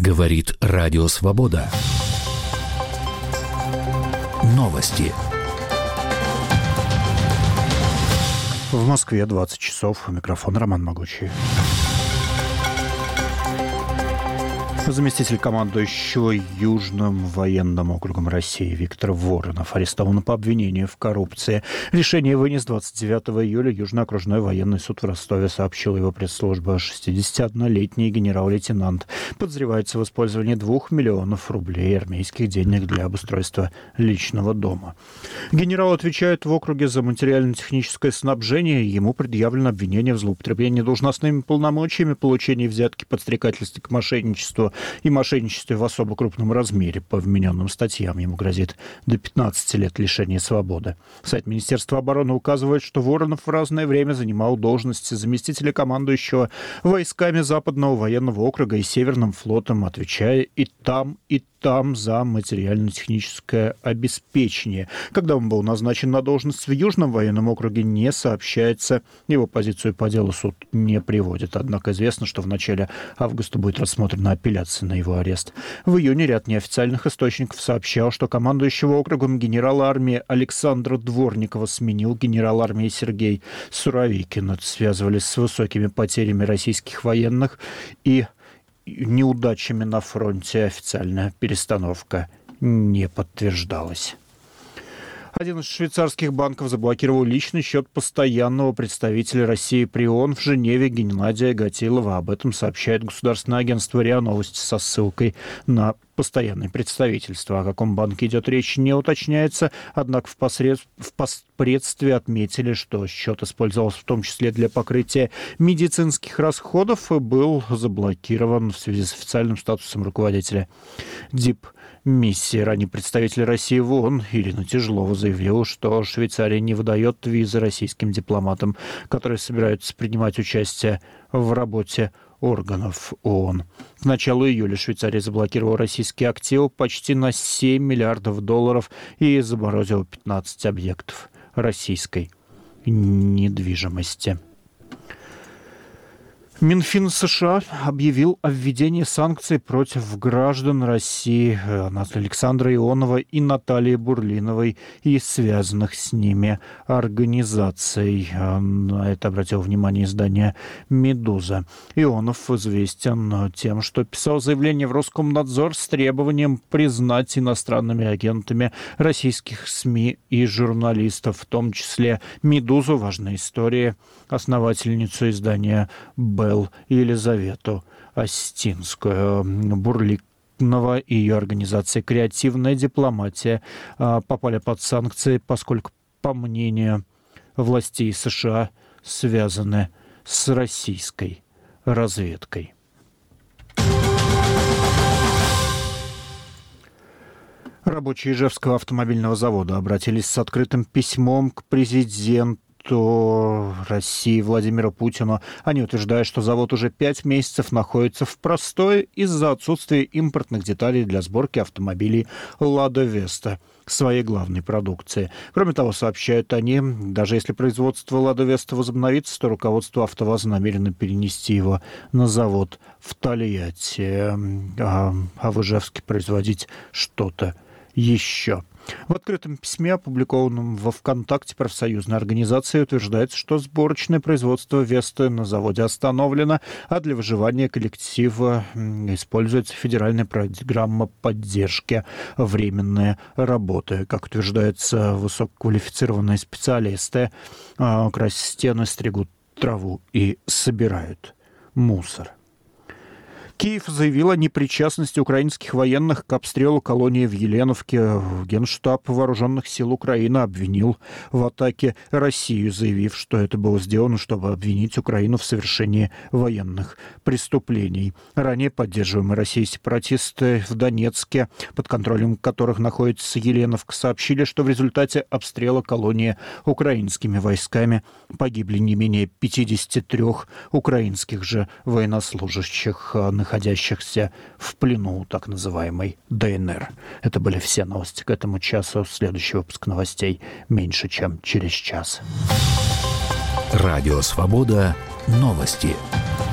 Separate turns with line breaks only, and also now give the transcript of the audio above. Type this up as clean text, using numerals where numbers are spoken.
Говорит Радио Свобода. Новости.
В Москве 20 часов. У микрофона Роман Могучий. Заместитель командующего Южным военным округом России Виктор Воронов арестован по обвинению в коррупции. Решение вынес 29 июля Южный окружной военный суд в Ростове, сообщила его пресс-служба. 61-летний генерал-лейтенант подозревается в использовании 2 миллионов рублей армейских денег для обустройства личного дома. Генерал отвечает в округе за материально-техническое снабжение. Ему предъявлено обвинение в злоупотреблении должностными полномочиями, получении взятки, подстрекательстве к мошенничеству и мошенничестве в особо крупном размере. По вмененным статьям ему грозит до 15 лет лишения свободы. Сайт Министерства обороны указывает, что Воронов в разное время занимал должности заместителя командующего войсками Западного военного округа и Северным флотом, отвечая и там за материально-техническое обеспечение. Когда он был назначен на должность в Южном военном округе, не сообщается. Его позицию по делу суд не приводит. Однако известно, что в начале августа будет рассмотрена апелляция на его арест. В июне ряд неофициальных источников сообщал, что командующего округом генерала армии Александра Дворникова сменил генерал армии Сергей Суровикин. Это связывались с высокими потерями российских военных и неудачами на фронте. Официальная перестановка не подтверждалась. Один из швейцарских банков заблокировал личный счет постоянного представителя России при ООН в Женеве Геннадия Гатилова. Об этом сообщает государственное агентство РИА Новости со ссылкой на постоянное представительство. О каком банке идет речь, не уточняется, однако впоследствии отметили, что счет использовался в том числе для покрытия медицинских расходов и был заблокирован в связи с официальным статусом руководителя дипмиссии. Ранее представитель России в ООН Ирина Тяжелова заявила, что Швейцария не выдает визы российским дипломатам, которые собираются принимать участие в работе органов ООН. К началу июля Швейцария заблокировала российские активы почти на $7 миллиардов и заморозила 15 объектов российской недвижимости. Минфин США объявил о введении санкций против граждан России Александра Ионова и Натальи Бурлиновой и связанных с ними организаций. На это обратило внимание издание «Медуза». Ионов известен тем, что писал заявление в Роскомнадзор с требованием признать иностранными агентами российских СМИ и журналистов, в том числе «Медузу», «Важные истории», основательницу издания «Белл» Елизавету Остинскую. Бурлинова и ее организация «Креативная дипломатия» попали под санкции, поскольку, по мнению властей США, связаны с российской разведкой. Рабочие Ижевского автомобильного завода обратились с открытым письмом к президенту России Владимиру Путину. Они утверждают, что завод уже 5 месяцев находится в простое из-за отсутствия импортных деталей для сборки автомобилей «Лада Веста», своей главной продукции. Кроме того, сообщают они, даже если производство «Лада Веста» возобновится, то руководство «АвтоВАЗа» намерено перенести его на завод в Тольятти, а в Ижевске производить что-то еще. В открытом письме, опубликованном во ВКонтакте профсоюзной организации, утверждается, что сборочное производство «Весты» на заводе остановлено, а для выживания коллектива используется федеральная программа поддержки временной работы. Как утверждается, высококвалифицированные специалисты красят стены, стригут траву и собирают мусор. Киев заявил о непричастности украинских военных к обстрелу колонии в Еленовке. Генштаб Вооруженных сил Украины обвинил в атаке Россию, заявив, что это было сделано, чтобы обвинить Украину в совершении военных преступлений. Ранее поддерживаемые Россией сепаратисты в Донецке, под контролем которых находится Еленовка, сообщили, что в результате обстрела колонии украинскими войсками погибли не менее 53 украинских же военнослужащих, находящихся в плену так называемой ДНР. Это были все новости к этому часу. Следующий выпуск новостей меньше, чем через час.
Радио Свобода. Новости.